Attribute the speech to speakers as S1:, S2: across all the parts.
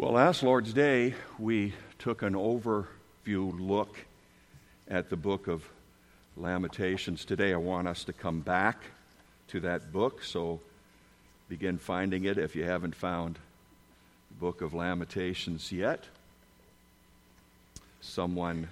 S1: Well, last Lord's Day, we took an overview look at the book of Lamentations. Today, I want us to come back to that book, so begin finding it if you haven't found the book of Lamentations yet. Someone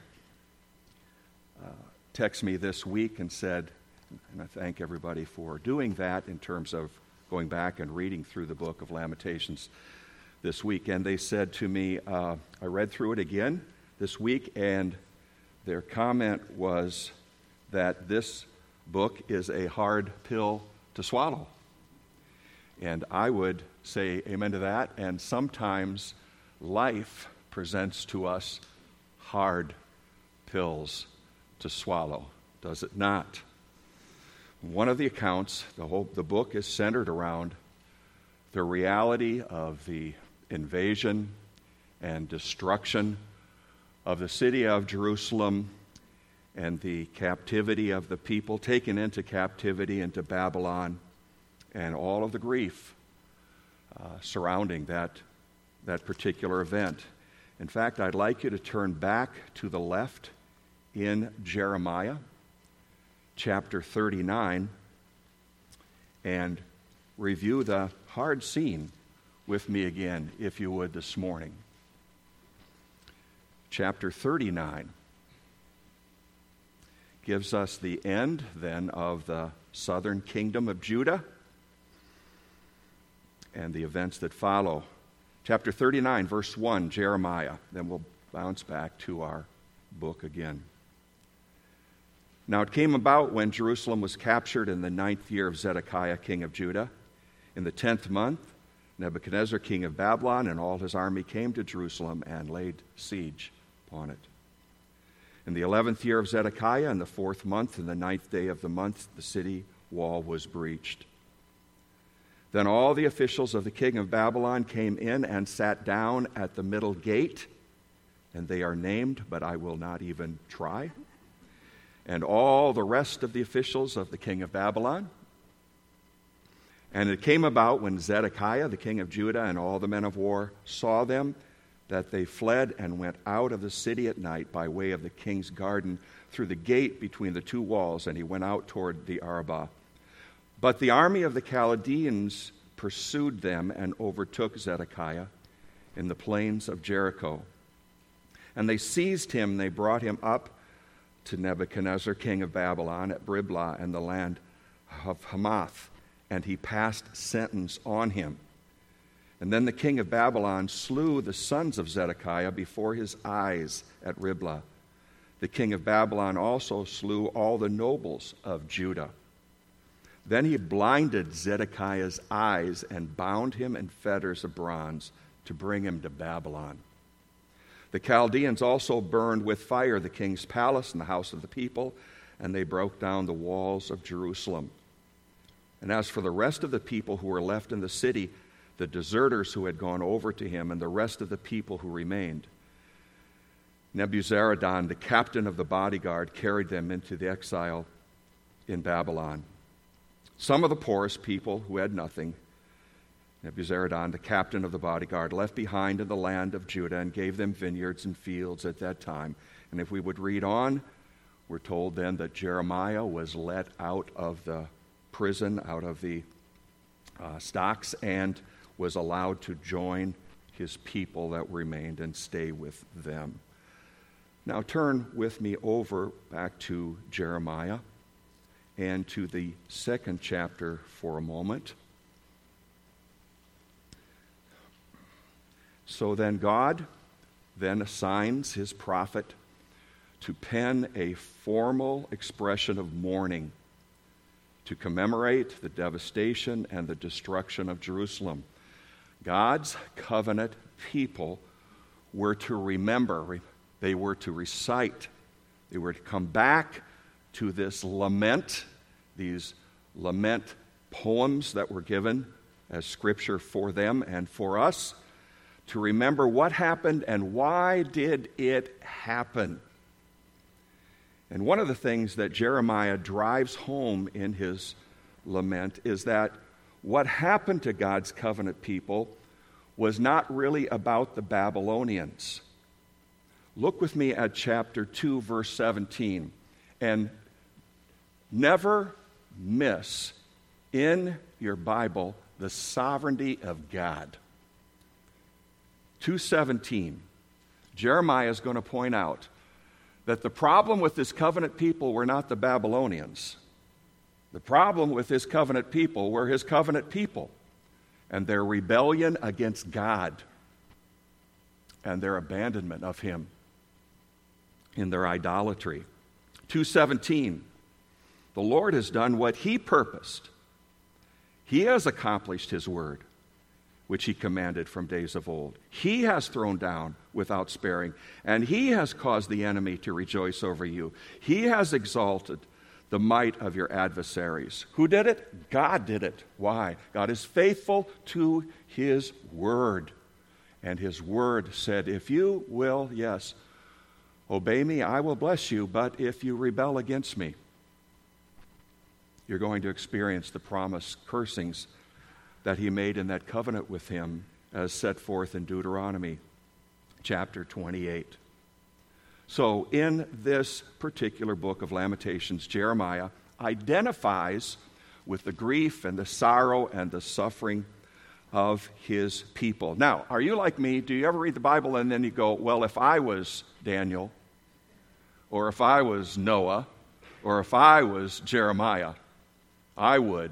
S1: texted me this week and said, and I thank everybody for doing that in terms of going back and reading through the book of Lamentations this week. And they said to me, I read through it again this week, and their comment was that this book is a hard pill to swallow. And I would say amen to that. And sometimes life presents to us hard pills to swallow, does it not? One of the accounts, the book is centered around the reality of the invasion and destruction of the city of Jerusalem and the captivity of the people taken into captivity into Babylon and all of the grief surrounding that particular event. In fact, I'd like you to turn back to the left in Jeremiah chapter 39 and review the hard scene with me again, if you would, this morning. Chapter 39 gives us the end, then, of the southern kingdom of Judah and the events that follow. Chapter 39, verse 1, Jeremiah. Then we'll bounce back to our book again. Now it came about when Jerusalem was captured in the 9th year of Zedekiah, king of Judah. In the 10th month, Nebuchadnezzar, king of Babylon, and all his army came to Jerusalem and laid siege upon it. In the 11th year of Zedekiah, in the 4th month, in the 9th day of the month, the city wall was breached. Then all the officials of the king of Babylon came in and sat down at the middle gate, and they are named, but I will not even try. And all the rest of the officials of the king of Babylon. And it came about when Zedekiah, the king of Judah, and all the men of war saw them, that they fled and went out of the city at night by way of the king's garden through the gate between the two walls, and he went out toward the Arabah. But the army of the Chaldeans pursued them and overtook Zedekiah in the plains of Jericho. And they seized him, and they brought him up to Nebuchadnezzar, king of Babylon, at Riblah and the land of Hamath, and he passed sentence on him. And then the king of Babylon slew the sons of Zedekiah before his eyes at Riblah. The king of Babylon also slew all the nobles of Judah. Then he blinded Zedekiah's eyes and bound him in fetters of bronze to bring him to Babylon. The Chaldeans also burned with fire the king's palace and the house of the people, and they broke down the walls of Jerusalem. And as for the rest of the people who were left in the city, the deserters who had gone over to him and the rest of the people who remained, Nebuzaradan, the captain of the bodyguard, carried them into the exile in Babylon. Some of the poorest people who had nothing, Nebuzaradan, the captain of the bodyguard, left behind in the land of Judah and gave them vineyards and fields at that time. And if we would read on, we're told then that Jeremiah was let out of the prison, out of the stocks, and was allowed to join his people that remained and stay with them. Now turn with me over back to Jeremiah and to the 2nd chapter for a moment. So then God then assigns his prophet to pen a formal expression of mourning to commemorate the devastation and the destruction of Jerusalem. God's covenant people were to remember, they were to recite, they were to come back to this lament, these lament poems that were given as scripture for them and for us, to remember what happened and why did it happen. And one of the things that Jeremiah drives home in his lament is that what happened to God's covenant people was not really about the Babylonians. Look with me at chapter 2, verse 17, and never miss in your Bible the sovereignty of God. 2:17, Jeremiah is going to point out that the problem with this covenant people were not the Babylonians. The problem with his covenant people were his covenant people and their rebellion against God and their abandonment of him in their idolatry. 2:17, the Lord has done what he purposed. He has accomplished his word, which he commanded from days of old. He has thrown down without sparing, and he has caused the enemy to rejoice over you. He has exalted the might of your adversaries. Who did it? God did it. Why? God is faithful to his word. And his word said, if you will, yes, obey me, I will bless you, but if you rebel against me, you're going to experience the promised cursings that he made in that covenant with him as set forth in Deuteronomy chapter 28. So in this particular book of Lamentations, Jeremiah identifies with the grief and the sorrow and the suffering of his people. Now, are you like me? Do you ever read the Bible and then you go, well, if I was Daniel, or if I was Noah, or if I was Jeremiah, I would.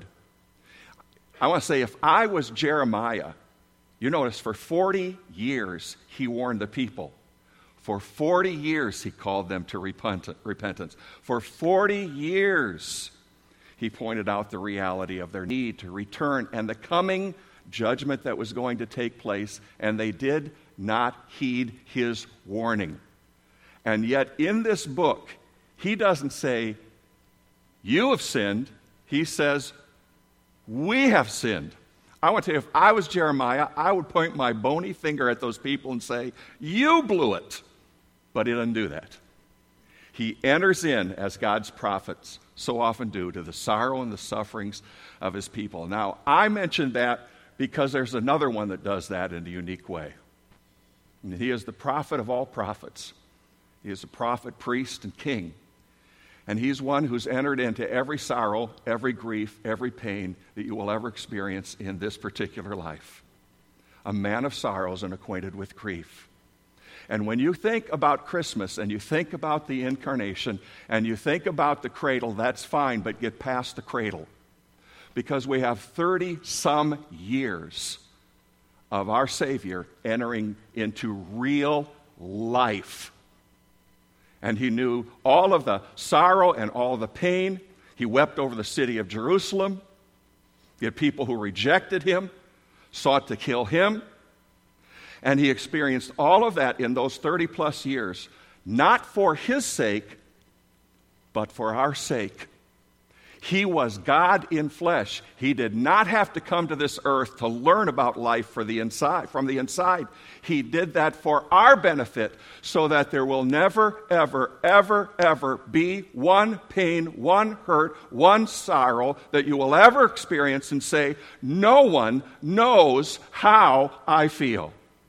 S1: I want to say, if I was Jeremiah, you notice for 40 years he warned the people. For 40 years he called them to repentance. For 40 years he pointed out the reality of their need to return and the coming judgment that was going to take place, and they did not heed his warning. And yet in this book, he doesn't say, you have sinned. He says, we have sinned. I want to tell you, if I was Jeremiah, I would point my bony finger at those people and say, you blew it. But he doesn't do that. He enters in, as God's prophets so often do, to the sorrow and the sufferings of his people. Now, I mentioned that because there's another one that does that in a unique way. And he is the prophet of all prophets. He is a prophet, priest, and king. And he's one who's entered into every sorrow, every grief, every pain that you will ever experience in this particular life. A man of sorrows and acquainted with grief. And when you think about Christmas and you think about the incarnation and you think about the cradle, that's fine, but get past the cradle. Because we have 30-some years of our Savior entering into real life. And he knew all of the sorrow and all the pain. He wept over the city of Jerusalem. He had people who rejected him, sought to kill him. And he experienced all of that in those 30-plus years, not for his sake, but for our sake. He was God in flesh. He did not have to come to this earth to learn about life from the inside. He did that for our benefit, so that there will never, ever, ever, ever be one pain, one hurt, one sorrow that you will ever experience and say, no one knows how I feel.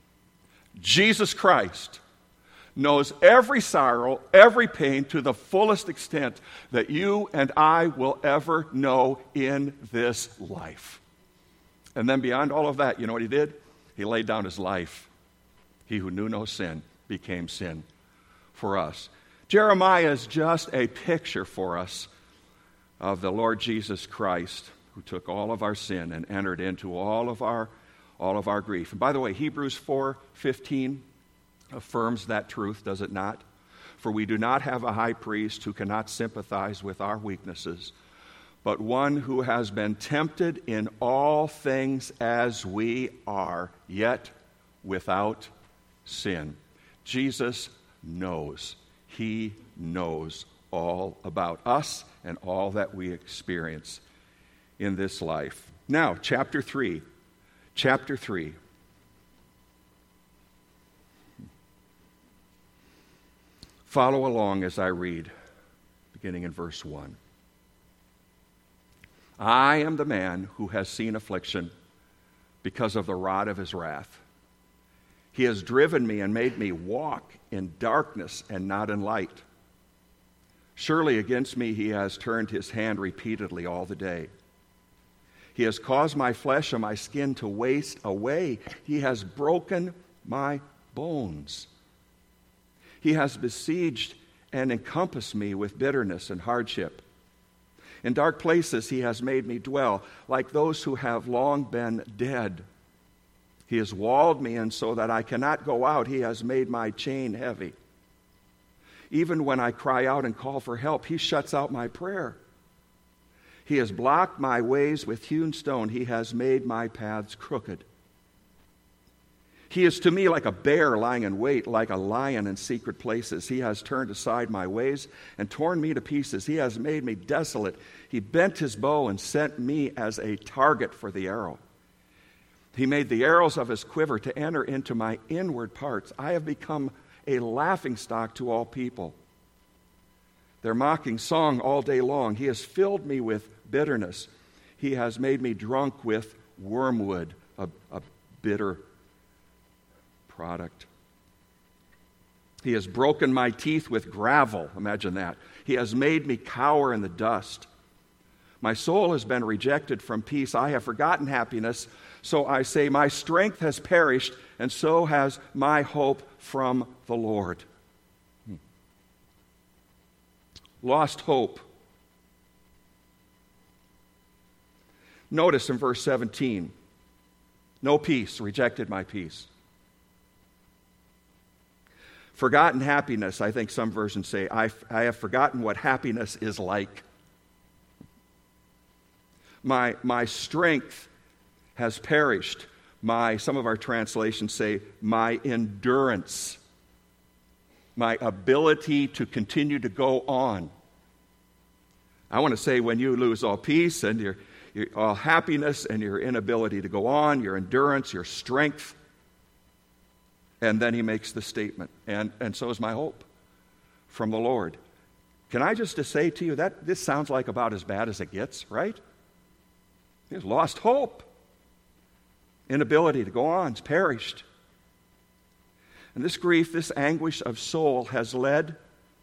S1: Jesus Christ knows every sorrow, every pain to the fullest extent that you and I will ever know in this life. And then beyond all of that, you know what he did? He laid down his life. He who knew no sin became sin for us. Jeremiah is just a picture for us of the Lord Jesus Christ, who took all of our sin and entered into all of our grief. And by the way, Hebrews 4:15 affirms that truth, does it not? For we do not have a high priest who cannot sympathize with our weaknesses, but one who has been tempted in all things as we are, yet without sin. Jesus knows. He knows all about us and all that we experience in this life. Now, chapter 3. Chapter 3. Follow along as I read, beginning in verse 1. I am the man who has seen affliction because of the rod of his wrath. He has driven me and made me walk in darkness and not in light. Surely against me he has turned his hand repeatedly all the day. He has caused my flesh and my skin to waste away. He has broken my bones. He has besieged and encompassed me with bitterness and hardship. In dark places he has made me dwell, like those who have long been dead. He has walled me in so that I cannot go out. He has made my chain heavy. Even when I cry out and call for help, he shuts out my prayer. He has blocked my ways with hewn stone. He has made my paths crooked. He is to me like a bear lying in wait, like a lion in secret places. He has turned aside my ways and torn me to pieces. He has made me desolate. He bent his bow and sent me as a target for the arrow. He made the arrows of his quiver to enter into my inward parts. I have become a laughingstock to all people. Their mocking song all day long. He has filled me with bitterness. He has made me drunk with wormwood, a bitter product. He has broken my teeth with gravel. Imagine that. He has made me cower in the dust. My soul has been rejected from peace. I have forgotten happiness. So I say, my strength has perished, and so has my hope from the Lord. Lost hope. Notice in verse 17, no peace, rejected my peace. Forgotten happiness, I think some versions say, I have forgotten what happiness is like. My strength has perished. Some of our translations say, my endurance, my ability to continue to go on. I want to say when you lose all peace and your all happiness and your inability to go on, your endurance, your strength. And then he makes the statement, and so is my hope from the Lord. Can I just say to you that this sounds like about as bad as it gets, right? He's lost hope. Inability to go on, it's perished. And this grief, this anguish of soul has led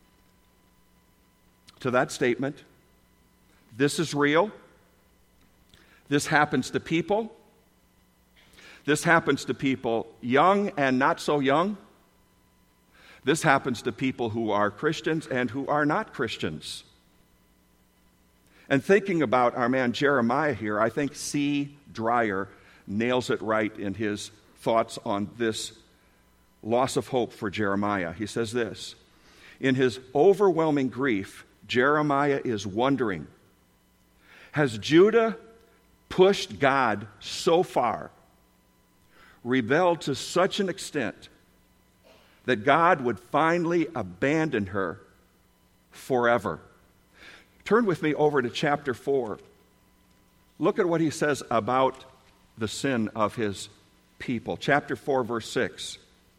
S1: to that statement. This is real. This happens to people. This happens to people young and not so young. This happens to people who are Christians and who are not Christians. And thinking about our man Jeremiah here, I think C. Dreyer nails it right in his thoughts on this loss of hope for Jeremiah. He says this, in his overwhelming grief, Jeremiah is wondering, has Judah pushed God so far, rebelled to such an extent, that God would finally abandon her forever? Turn with me over to chapter 4. Look at what he says about the sin of his people. Chapter 4, verse 6.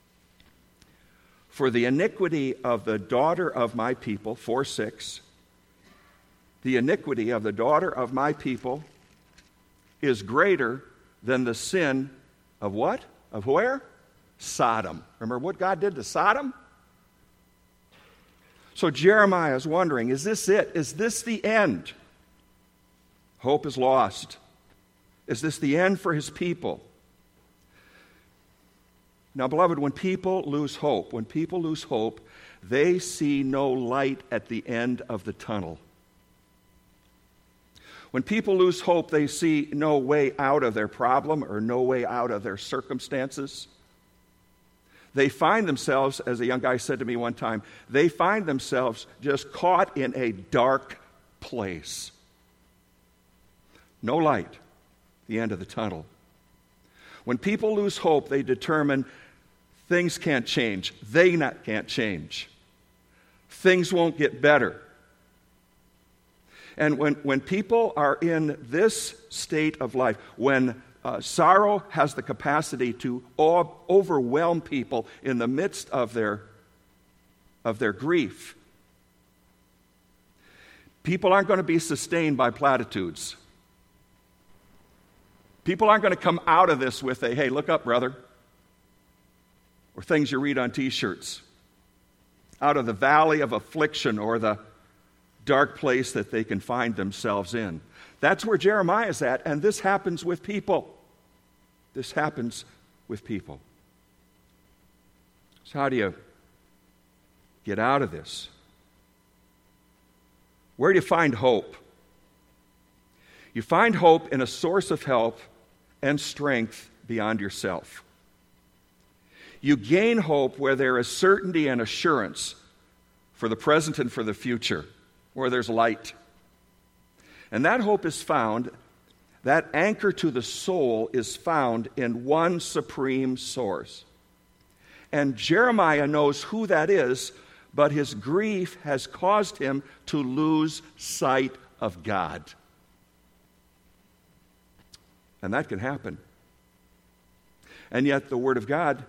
S1: For the iniquity of the daughter of my people, 4:6, the iniquity of the daughter of my people is greater than the sin of what? Of where? Sodom. Remember what God did to Sodom? So Jeremiah is wondering, is this it? Is this the end? Hope is lost. Is this the end for his people? Now, beloved, when people lose hope, they see no light at the end of the tunnel. When people lose hope, they see no way out of their problem or no way out of their circumstances. They find themselves, as a young guy said to me one time, they find themselves just caught in a dark place. No light, the end of the tunnel. When people lose hope, they determine things can't change. They can't change. Things won't get better. And when people are in this state of life, when sorrow has the capacity to overwhelm people in the midst of their grief, people aren't going to be sustained by platitudes. People aren't going to come out of this with a, hey, look up, brother. or things you read on T-shirts. Out of the valley of affliction or the dark place that they can find themselves in. That's where Jeremiah is at, and this happens with people. This happens with people. So how do you get out of this? Where do you find hope? You find hope in a source of help and strength beyond yourself. You gain hope where there is certainty and assurance for the present and for the future, where there's light. And that hope is found, that anchor to the soul is found in one supreme source. And Jeremiah knows who that is, but his grief has caused him to lose sight of God. And that can happen. And yet the Word of God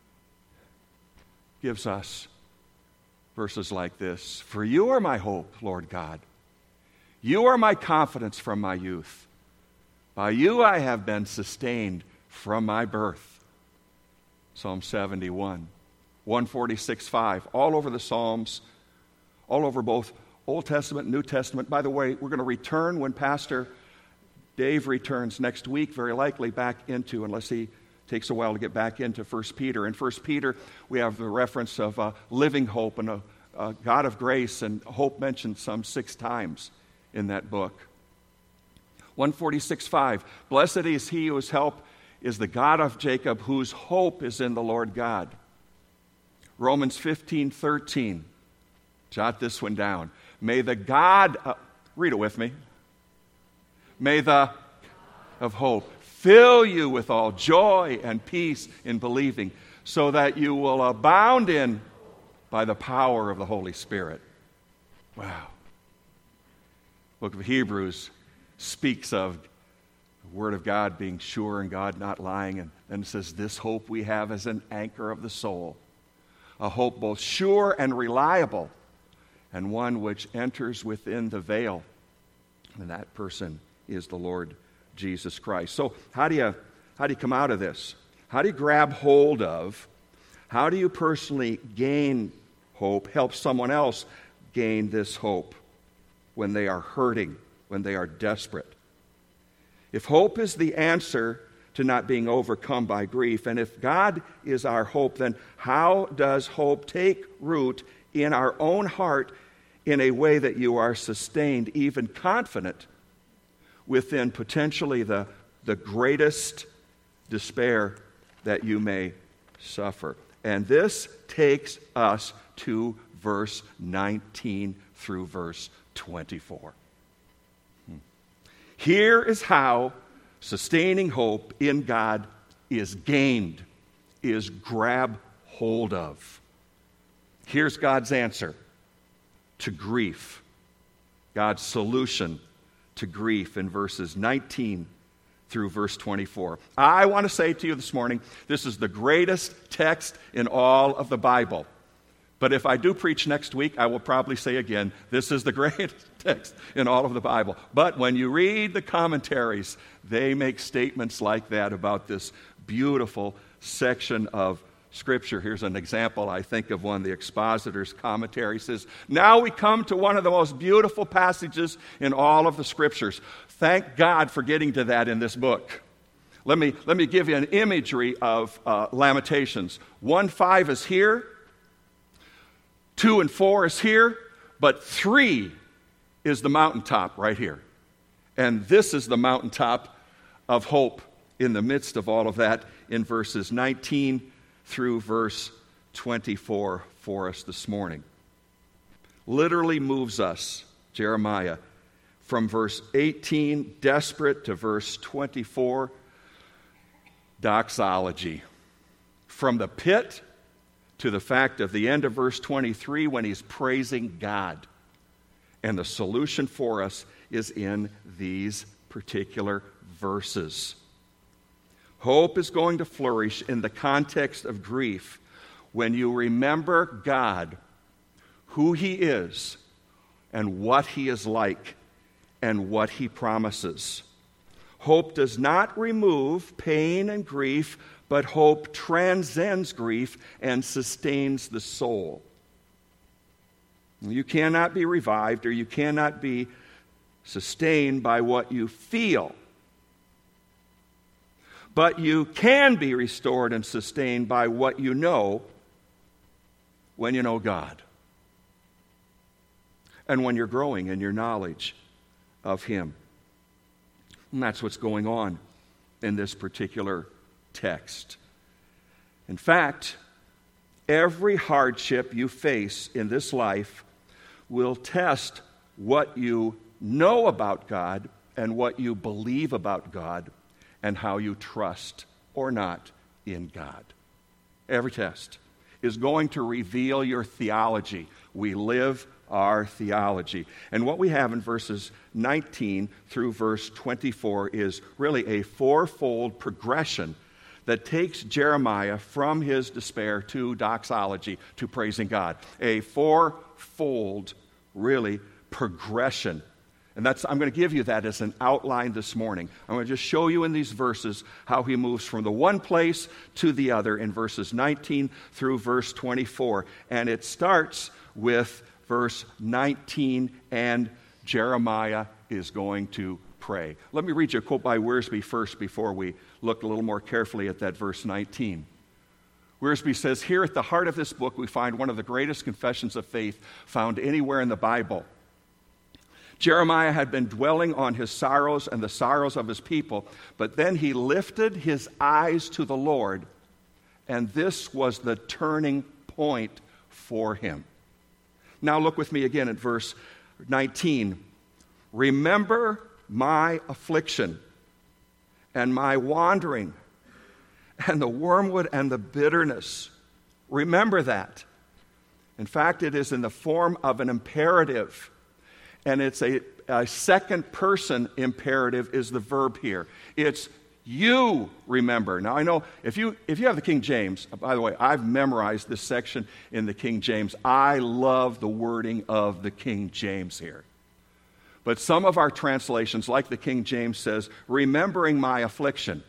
S1: gives us verses like this. For you are my hope, Lord God. You are my confidence from my youth. By you I have been sustained from my birth. Psalm 71, 146:5, all over the Psalms, all over both Old Testament and New Testament. By the way, we're going to return when Pastor Dave returns next week, very likely back into, unless he takes a while to get back into 1 Peter. In 1 Peter, we have the reference of living hope and a God of grace, and hope mentioned some 6 times in that book. 146:5, blessed is he whose help is the God of Jacob, whose hope is in the Lord God. Romans 15:13, jot this one down. May the God, read it with me. May the of hope fill you with all joy and peace in believing, so that you will abound in by the power of the Holy Spirit. Wow. Book of Hebrews speaks of the Word of God being sure and God not lying, and then it says, this hope we have as an anchor of the soul, a hope both sure and reliable, and one which enters within the veil, and that person is the Lord Jesus Christ. So how do you come out of this? How do you grab hold of? How do you personally gain hope, help someone else gain this hope when they are hurting, when they are desperate? If hope is the answer to not being overcome by grief, and if God is our hope, then how does hope take root in our own heart in a way that you are sustained, even confident, within potentially the greatest despair that you may suffer? And this takes us to verse 19 through verse 24. Here is how sustaining hope in God is gained, is grab hold of. Here's God's answer to grief, God's solution to grief in verses 19 through verse 24. I want to say to you this morning, this is the greatest text in all of the Bible. But if I do preach next week, I will probably say again, this is the greatest text in all of the Bible. But when you read the commentaries, they make statements like that about this beautiful section of Scripture. Here's an example, I think, of one. The expositor's commentary says, now we come to one of the most beautiful passages in all of the Scriptures. Thank God for getting to that in this book. Let me give you an imagery of Lamentations. 1:5 is here. 2 and 4 is here, but 3 is the mountaintop right here. And this is the mountaintop of hope in the midst of all of that in verses 19 through verse 24 for us this morning. Literally moves us, Jeremiah, from verse 18, desperate, to verse 24, doxology. From the pit to the fact of the end of verse 23 when he's praising God. And the solution for us is in these particular verses. Hope is going to flourish in the context of grief when you remember God, who He is, and what He is like, and what He promises. Hope does not remove pain and grief, but hope transcends grief and sustains the soul. You cannot be revived or you cannot be sustained by what you feel. But you can be restored and sustained by what you know when you know God. And when you're growing in your knowledge of Him. And that's what's going on in this particular text. In fact, every hardship you face in this life will test what you know about God and what you believe about God and how you trust or not in God. Every test is going to reveal your theology. We live our theology. And what we have in verses 19 through verse 24 is really a fourfold progression that takes Jeremiah from his despair to doxology, to praising God. A fourfold, really, progression. And I'm going to give you that as an outline this morning. I'm going to just show you in these verses how he moves from the one place to the other in verses 19 through verse 24. And it starts with verse 19, and Jeremiah is going to pray. Let me read you a quote by Wiersbe first before we look a little more carefully at that verse 19. Wiersbe says, "Here at the heart of this book we find one of the greatest confessions of faith found anywhere in the Bible. Jeremiah had been dwelling on his sorrows and the sorrows of his people, but then he lifted his eyes to the Lord, and this was the turning point for him." Now look with me again at verse 19. "Remember my affliction and my wandering and the wormwood and the bitterness." Remember that. In fact, it is in the form of an imperative. And it's a second person imperative is the verb here. It's you remember. Now I know if you have the King James, by the way, I've memorized this section in the King James. I love the wording of the King James here. But some of our translations, like the King James, says, "remembering my affliction."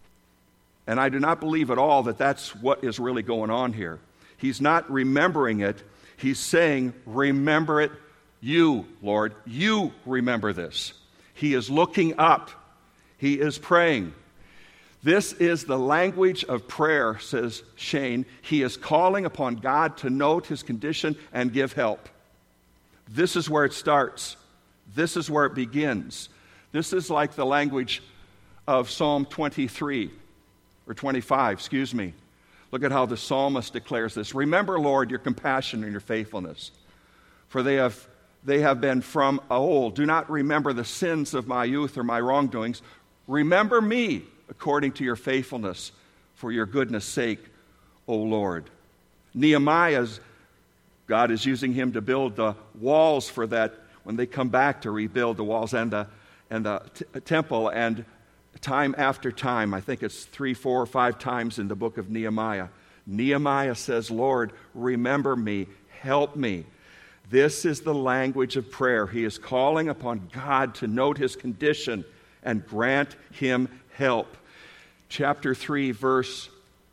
S1: And I do not believe at all that that's what is really going on here. He's not remembering it. He's saying, remember it. You, Lord, you remember this. He is looking up. He is praying. This is the language of prayer, says Shane. He is calling upon God to note his condition and give help. This is where it starts. This is where it begins. This is like the language of Psalm 23, or 25, excuse me. Look at how the psalmist declares this. "Remember, Lord, your compassion and your faithfulness, for they have been from old. Do not remember the sins of my youth or my wrongdoings. Remember me according to your faithfulness, for your goodness' sake, O Lord." Nehemiah's, God is using him to build the walls for that when they come back to rebuild the walls and the temple. And time after time, I think it's 3, 4, or 5 times in the book of Nehemiah, Nehemiah says, "Lord, remember me, help me." This is the language of prayer. He is calling upon God to note his condition and grant him help. Chapter 3, verse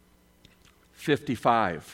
S1: 55.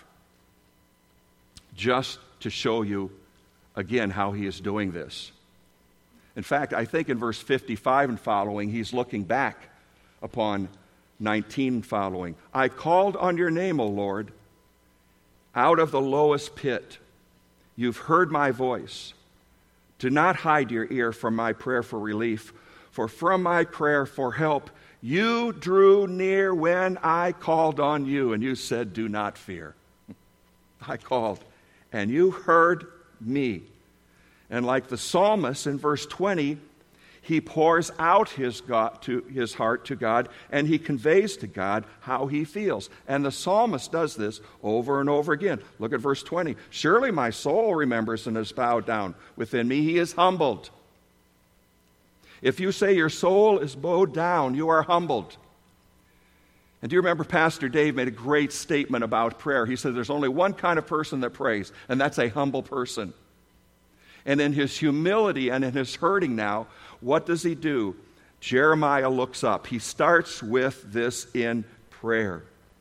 S1: Just to show you again how he is doing this. In fact, I think in verse 55 and following, he's looking back upon 19 and following. "I called on your name, O Lord, out of the lowest pit. You've heard my voice. Do not hide your ear from my prayer for relief, for from my prayer for help, you drew near when I called on you, and you said, 'Do not fear.' I called, and you heard me." And like the psalmist in verse 20, he pours out his heart to God, and he conveys to God how he feels. And the psalmist does this over and over again. Look at verse 20. "Surely my soul remembers and is bowed down within me. He is humbled." If you say your soul is bowed down, you are humbled. And do you remember Pastor Dave made a great statement about prayer? He said there's only one kind of person that prays, and that's a humble person. And in his humility and in his hurting now, what does he do? Jeremiah looks up. He starts with this in prayer.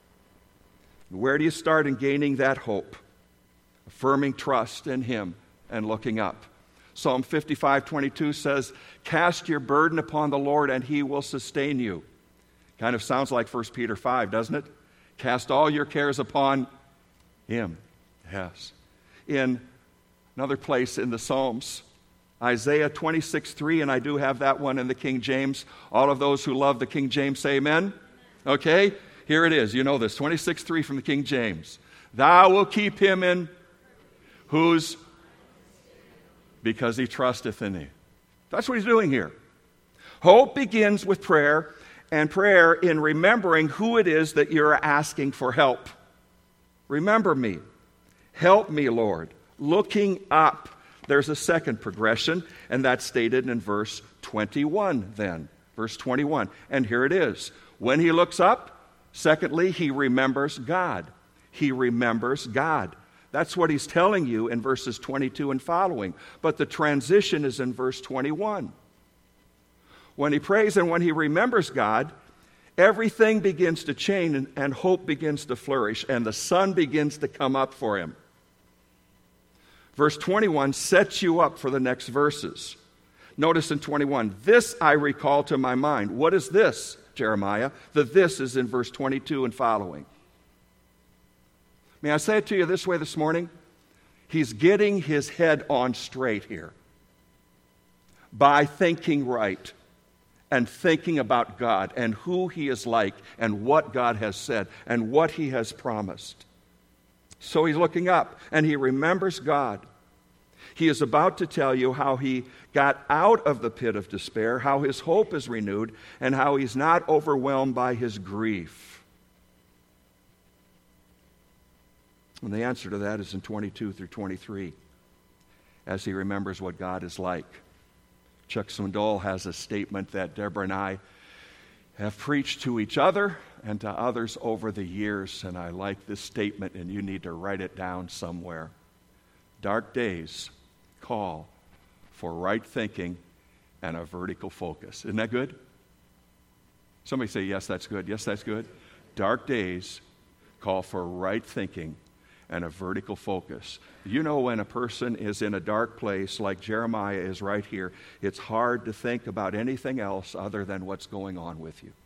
S1: Where do you start in gaining that hope? Affirming trust in Him and looking up. Psalm 55:22 says, "Cast your burden upon the Lord and He will sustain you." Kind of sounds like 1 Peter 5, doesn't it? Cast all your cares upon Him. Yes. In another place in the Psalms, Isaiah 26:3, and I do have that one in the King James. All of those who love the King James say amen. Okay, here it is. You know this, 26:3 from the King James. Thou wilt keep him in whose? Because he trusteth in thee. That's what he's doing here. Hope begins with prayer, and prayer in remembering who it is that you're asking for help. Remember me. Help me, Lord. Looking up. There's a second progression, and that's stated in verse 21 then. Verse 21. And here it is. When he looks up, secondly, he remembers God. He remembers God. That's what he's telling you in verses 22 and following. But the transition is in verse 21. When he prays and when he remembers God, everything begins to change and hope begins to flourish, and the sun begins to come up for him. Verse 21 sets you up for the next verses. Notice in 21, this I recall to my mind. What is this, Jeremiah? The this is in verse 22 and following. May I say it to you this way this morning? He's getting his head on straight here by thinking right and thinking about God and who He is like and what God has said and what He has promised. So he's looking up and he remembers God. He is about to tell you how he got out of the pit of despair, how his hope is renewed, and how he's not overwhelmed by his grief. And the answer to that is in 22 through 23, as he remembers what God is like. Chuck Swindoll has a statement that Deborah and I have preached to each other and to others over the years, and I like this statement, and you need to write it down somewhere. Dark days call for right thinking and a vertical focus. Isn't that good? Somebody say, yes, that's good. Yes, that's good. Dark days call for right thinking and a vertical focus. You know, when a person is in a dark place like Jeremiah is right here, it's hard to think about anything else other than what's going on with you.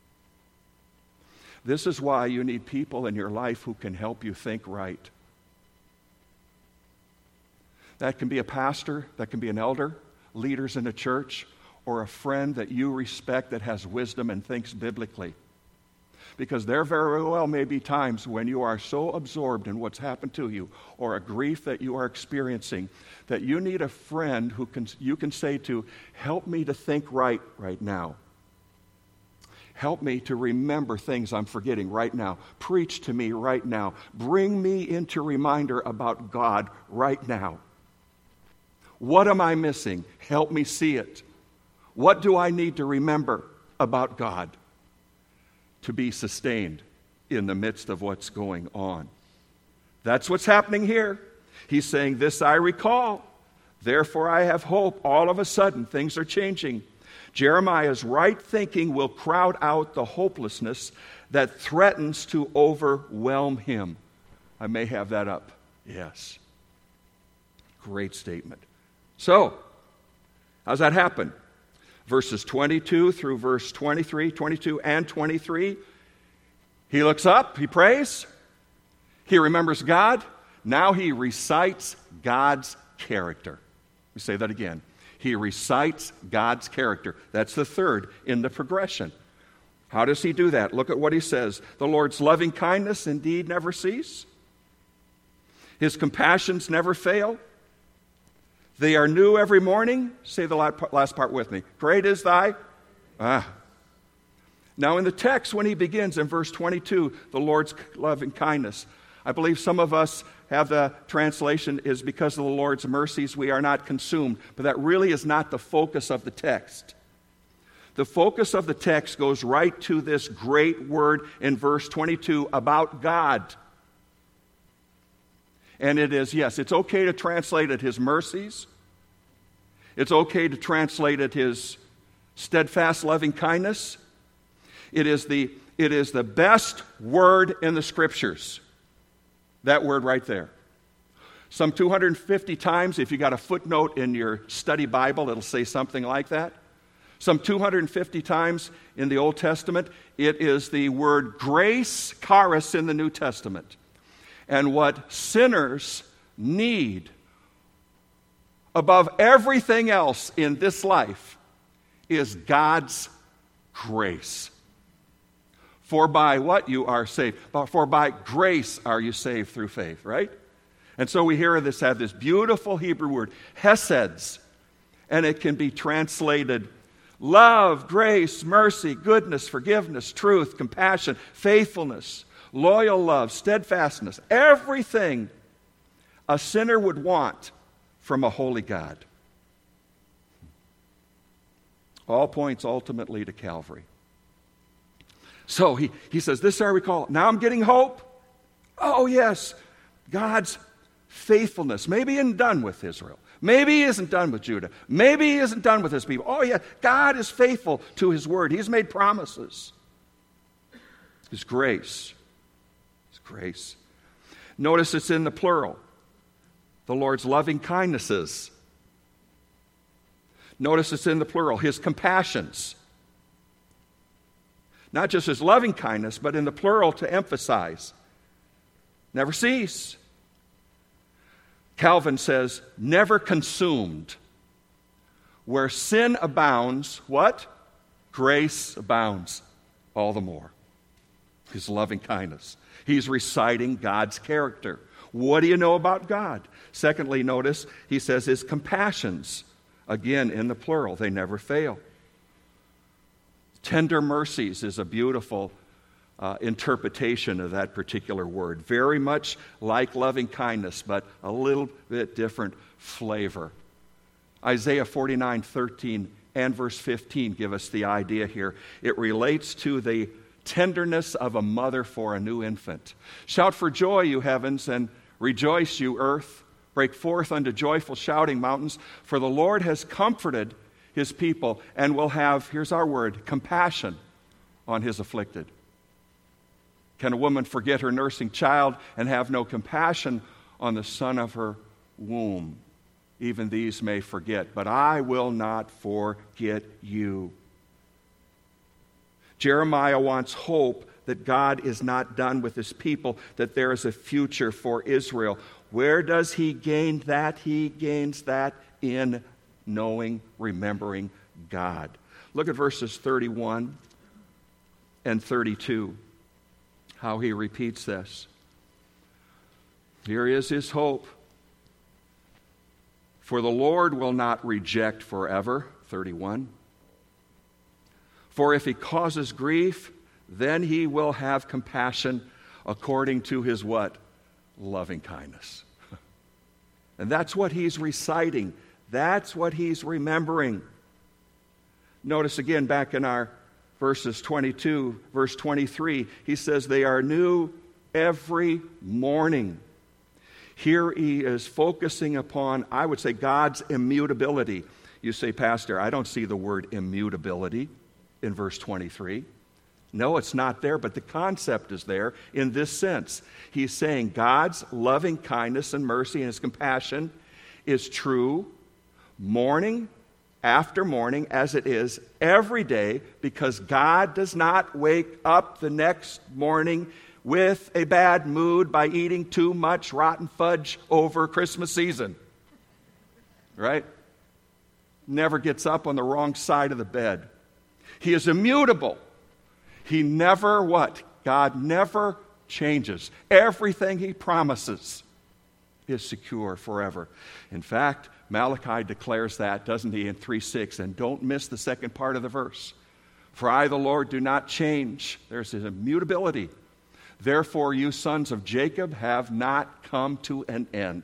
S1: This is why you need people in your life who can help you think right. That can be a pastor, that can be an elder, leaders in a church, or a friend that you respect that has wisdom and thinks biblically. Because there very well may be times when you are so absorbed in what's happened to you or a grief that you are experiencing that you need a friend who you can say to, help me to think right now. Help me to remember things I'm forgetting right now. Preach to me right now. Bring me into reminder about God right now. What am I missing? Help me see it. What do I need to remember about God to be sustained in the midst of what's going on? That's what's happening here. He's saying, this I recall, therefore I have hope. All of a sudden, things are changing. Jeremiah's right thinking will crowd out the hopelessness that threatens to overwhelm him. I may have that up. Yes. Great statement. So, how's that happen? Verses 22 through verse 23, 22 and 23. He looks up, he prays, he remembers God. Now he recites God's character. Let me say that again. He recites God's character. That's the third in the progression. How does he do that? Look at what he says. The Lord's loving kindness indeed never cease. His compassions never fail. They are new every morning. Say the last part with me. Great is thy. Now in the text, when he begins in verse 22, the Lord's loving kindness, I believe some of us have the translation is because of the Lord's mercies we are not consumed. But that really is not the focus of the text. The focus of the text goes right to this great word in verse 22 about God. And it is, yes, it's okay to translate it His mercies. It's okay to translate it His steadfast loving kindness. It is It is the best word in the Scriptures. That word right there. Some 250 times, if you got a footnote in your study Bible, it'll say something like that. Some 250 times in the Old Testament, it is the word grace, charis, in the New Testament. And what sinners need above everything else in this life is God's grace. For by what you are saved? For by grace are you saved through faith, right? And so we hear this, have this beautiful Hebrew word, heseds, and it can be translated love, grace, mercy, goodness, forgiveness, truth, compassion, faithfulness, loyal love, steadfastness, everything a sinner would want from a holy God. All points ultimately to Calvary. So he says, this is how we call it. Now I'm getting hope. Oh yes, God's faithfulness. Maybe he isn't done with Israel. Maybe he isn't done with Judah. Maybe he isn't done with his people. Oh yeah, God is faithful to his word. He's made promises. His grace. His grace. Notice it's in the plural. The Lord's loving kindnesses. Notice it's in the plural. His compassions. Not just his loving kindness, but in the plural to emphasize. Never cease. Calvin says, never consumed. Where sin abounds, what? Grace abounds all the more. His loving kindness. He's reciting God's character. What do you know about God? Secondly, notice he says his compassions. Again, in the plural, they never fail. Tender mercies is a beautiful interpretation of that particular word. Very much like loving kindness, but a little bit different flavor. Isaiah 49:13 and verse 15 give us the idea here. It relates to the tenderness of a mother for a new infant. Shout for joy, you heavens, and rejoice, you earth. Break forth unto joyful shouting, mountains, for the Lord has comforted his people and will have, here's our word, compassion on his afflicted. Can a woman forget her nursing child and have no compassion on the son of her womb? Even these may forget, but I will not forget you. Jeremiah wants hope that God is not done with his people, that there is a future for Israel. Where does he gain that? He gains that in knowing, remembering God. Look at verses 31 and 32, how he repeats this. Here is his hope. For the Lord will not reject forever, 31. For if he causes grief, then he will have compassion according to his what? Loving kindness. And that's what he's reciting. That's what he's remembering. Notice again back in our verses 22, verse 23, he says they are new every morning. Here he is focusing upon, I would say, God's immutability. You say, Pastor, I don't see the word immutability in verse 23. No, it's not there, but the concept is there in this sense. He's saying God's loving kindness and mercy and his compassion is true morning after morning as it is every day, because God does not wake up the next morning with a bad mood by eating too much rotten fudge over Christmas season. Right? Never gets up on the wrong side of the bed. He is immutable. He never what? God never changes. Everything he promises is secure forever. In fact, Malachi declares that, doesn't he, in 3:6? And don't miss the second part of the verse. For I, the Lord, do not change. There's his immutability. Therefore, you sons of Jacob have not come to an end.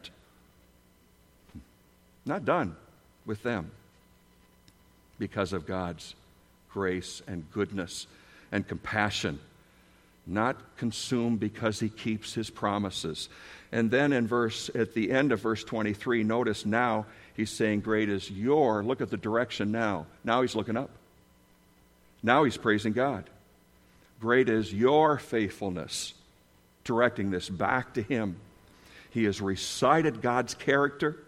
S1: Not done with them because of God's grace and goodness and compassion. Not consumed because he keeps his promises. And then at the end of verse 23, notice now he's saying, great is your, look at the direction now. Now he's looking up. Now he's praising God. Great is your faithfulness, directing this back to him. He has recited God's character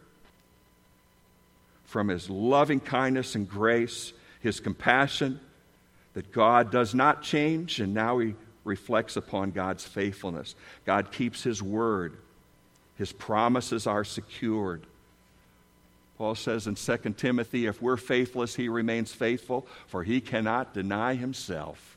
S1: from his loving kindness and grace, his compassion, that God does not change, and now he reflects upon God's faithfulness. God keeps his word. His promises are secured. Paul says in 2 Timothy, if we're faithless, he remains faithful, for he cannot deny himself.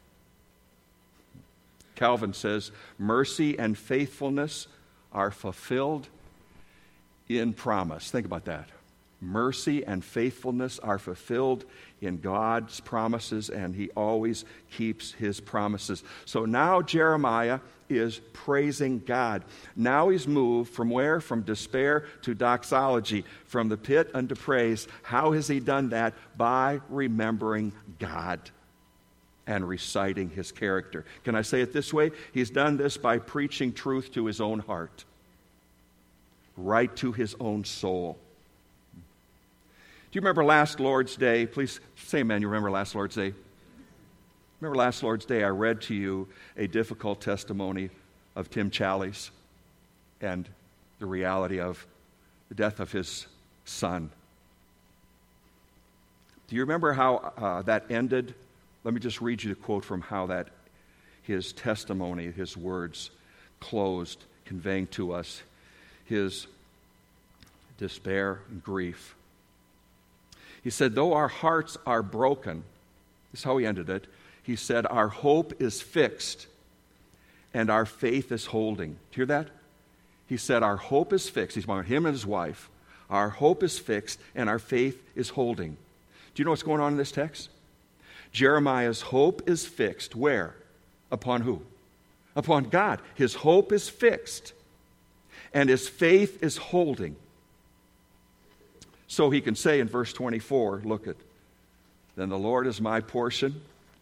S1: Calvin says, mercy and faithfulness are fulfilled in promise. Think about that. Mercy and faithfulness are fulfilled in God's promises, and he always keeps his promises. So now Jeremiah is praising God. Now he's moved from where? From despair to doxology, from the pit unto praise. How has he done that? By remembering God and reciting his character. Can I say it this way? He's done this by preaching truth to his own heart, right to his own soul. Do you remember last Lord's Day? Please say amen. You remember last Lord's Day? Remember last Lord's Day I read to you a difficult testimony of Tim Challies and the reality of the death of his son. Do you remember how that ended? Let me just read you the quote from how that his testimony, his words closed, conveying to us his despair and grief. He said, though our hearts are broken, this is how he ended it. He said, our hope is fixed and our faith is holding. Do you hear that? He said, our hope is fixed. He's about him and his wife. Our hope is fixed and our faith is holding. Do you know what's going on in this text? Jeremiah's hope is fixed. Where? Upon who? Upon God. His hope is fixed and his faith is holding. So he can say in verse 24, look at, then the Lord is my portion,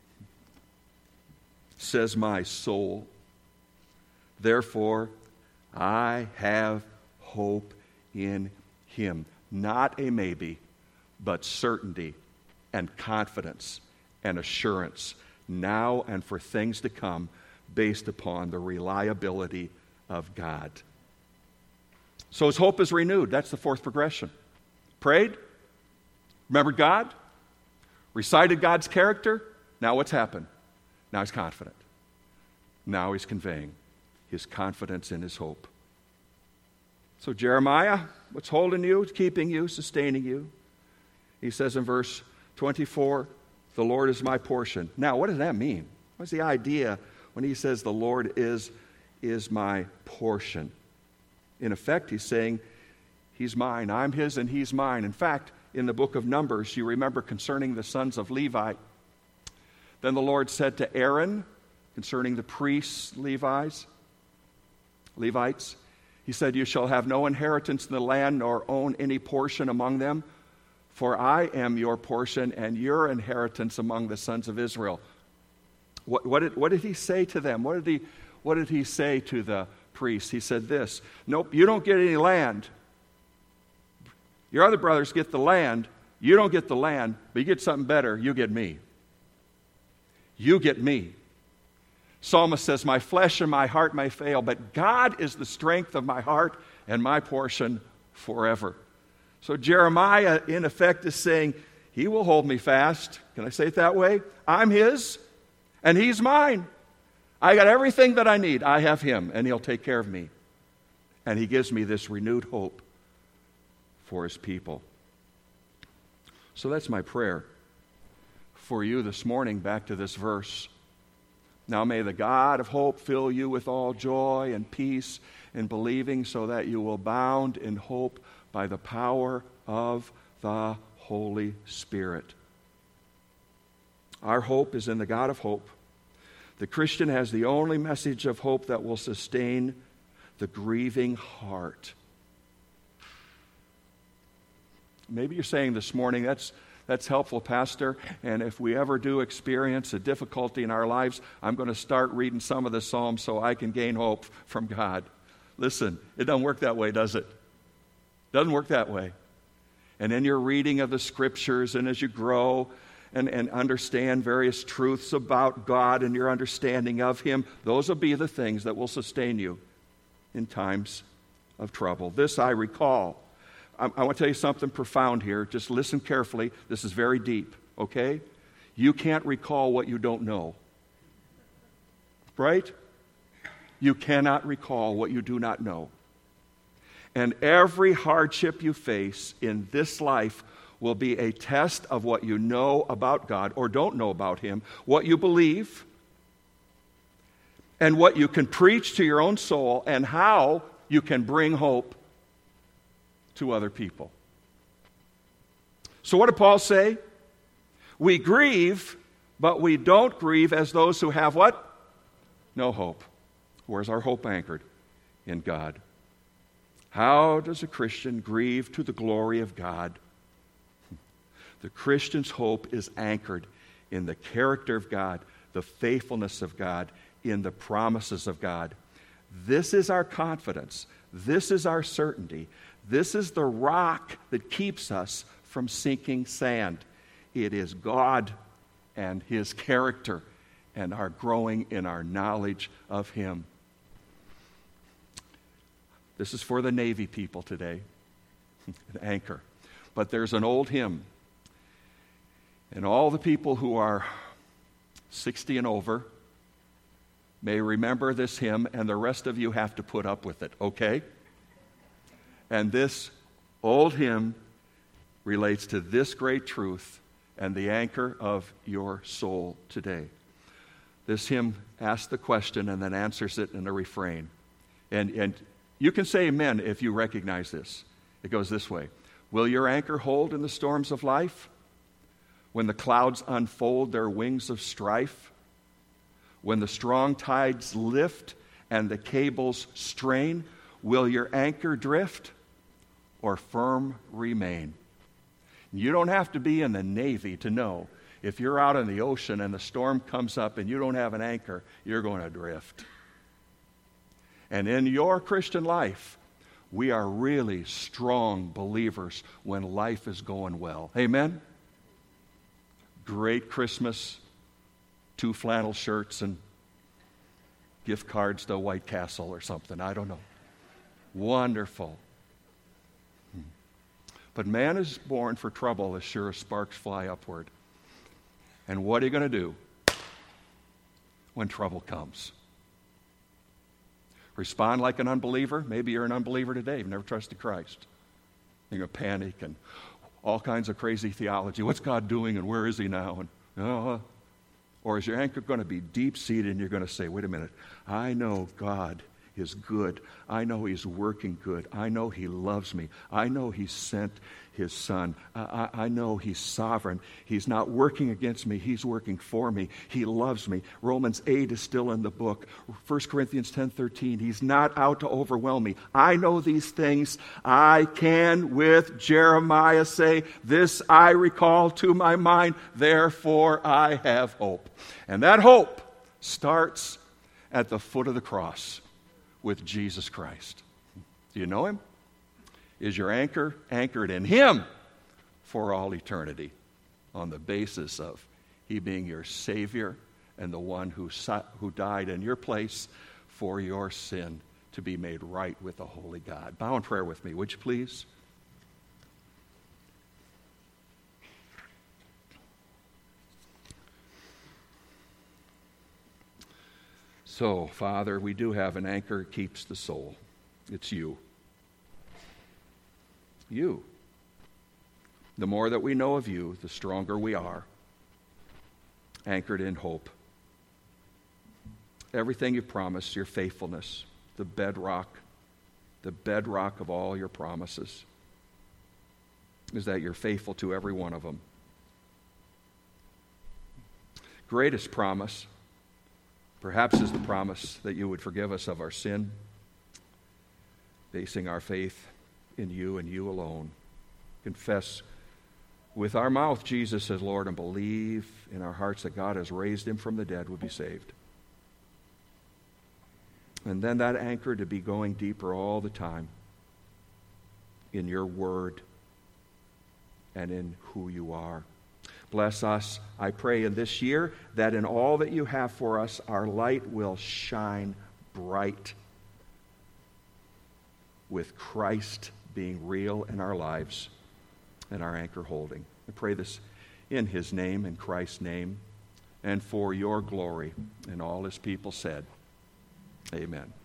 S1: says my soul. Therefore, I have hope in him. Not a maybe, but certainty and confidence and assurance now and for things to come based upon the reliability of God. So his hope is renewed. That's the fourth progression. Prayed, remembered God, recited God's character. Now what's happened? Now he's confident. Now he's conveying his confidence in his hope. So Jeremiah, what's holding you, keeping you, sustaining you? He says in verse 24, the Lord is my portion. Now what does that mean? What's the idea when he says the Lord is my portion? In effect, he's saying, he's mine. I'm his and he's mine. In fact, in the book of Numbers, you remember concerning the sons of Levi, then the Lord said to Aaron, concerning the priests, Levites, he said, you shall have no inheritance in the land nor own any portion among them, for I am your portion and your inheritance among the sons of Israel. What did he say to them? What did he say to the priests? He said this, nope, you don't get any land. Your other brothers get the land. You don't get the land, but you get something better. You get me. You get me. Psalmist says, my flesh and my heart may fail, but God is the strength of my heart and my portion forever. So Jeremiah, in effect, is saying, he will hold me fast. Can I say it that way? I'm his, and he's mine. I got everything that I need. I have him, and he'll take care of me. And he gives me this renewed hope for his people. So that's my prayer for you this morning, back to this verse. Now may the God of hope fill you with all joy and peace in believing, so that you will abound in hope by the power of the Holy Spirit. Our hope is in the God of hope. The Christian has the only message of hope that will sustain the grieving heart. Maybe you're saying this morning, that's helpful, Pastor, and if we ever do experience a difficulty in our lives, I'm going to start reading some of the Psalms so I can gain hope from God. Listen, it doesn't work that way, does it? Doesn't work that way. And in your reading of the Scriptures, and as you grow, and understand various truths about God and your understanding of Him, those will be the things that will sustain you in times of trouble. This I recall. I want to tell you something profound here. Just listen carefully. This is very deep, okay? You can't recall what you don't know. Right? You cannot recall what you do not know. And every hardship you face in this life will be a test of what you know about God or don't know about Him, what you believe, and what you can preach to your own soul, and how you can bring hope to other people. So what did Paul say? We grieve, but we don't grieve as those who have what? No hope. Where's our hope anchored? In God. How does a Christian grieve to the glory of God? The Christian's hope is anchored in the character of God, the faithfulness of God, in the promises of God. This is our confidence. This is our certainty. This is the rock that keeps us from sinking sand. It is God and His character and our growing in our knowledge of Him. This is for the Navy people today, an anchor. But there's an old hymn. And all the people who are 60 and over may remember this hymn, and the rest of you have to put up with it, okay? And this old hymn relates to this great truth and the anchor of your soul today. This hymn asks the question and then answers it in a refrain. And you can say amen if you recognize this. It goes this way. Will your anchor hold in the storms of life? When the clouds unfold their wings of strife? When the strong tides lift and the cables strain, will your anchor drift or firm remain? You don't have to be in the Navy to know if you're out in the ocean and the storm comes up and you don't have an anchor, you're going to drift. And in your Christian life, we are really strong believers when life is going well. Amen? Great Christmas, 2 flannel shirts and gift cards to White Castle or something. I don't know. Wonderful. But man is born for trouble as sure as sparks fly upward. And what are you going to do when trouble comes? Respond like an unbeliever? Maybe you're an unbeliever today. You've never trusted Christ. You're going to panic and all kinds of crazy theology. What's God doing and where is He now? And or is your anchor going to be deep-seated and you're going to say, wait a minute, I know God is good. I know He's working good. I know He loves me. I know He sent His Son. I know He's sovereign. He's not working against me. He's working for me. He loves me. Romans 8 is still in the book. 1 Corinthians 10:13, He's not out to overwhelm me. I know these things. I can, with Jeremiah, say, this I recall to my mind, therefore I have hope. And that hope starts at the foot of the cross with Jesus Christ. Do you know Him? Is your anchor anchored in Him for all eternity on the basis of He being your Savior and the one who died in your place for your sin to be made right with the holy God? Bow in prayer with me, would you please? So, Father, we do have an anchor that keeps the soul. It's You. You. The more that we know of You, the stronger we are, anchored in hope. Everything You promised, Your faithfulness, the bedrock of all Your promises, is that You're faithful to every one of them. Greatest promise, perhaps, is the promise that You would forgive us of our sin, basing our faith in You and You alone. Confess with our mouth Jesus as Lord and believe in our hearts that God has raised Him from the dead would be saved. And then that anchor to be going deeper all the time in Your Word and in who You are. Bless us, I pray, in this year, that in all that you have for us, our light will shine bright, with Christ being real in our lives and our anchor holding. I pray this in his name, in Christ's name, and for your glory. And all his people said, amen.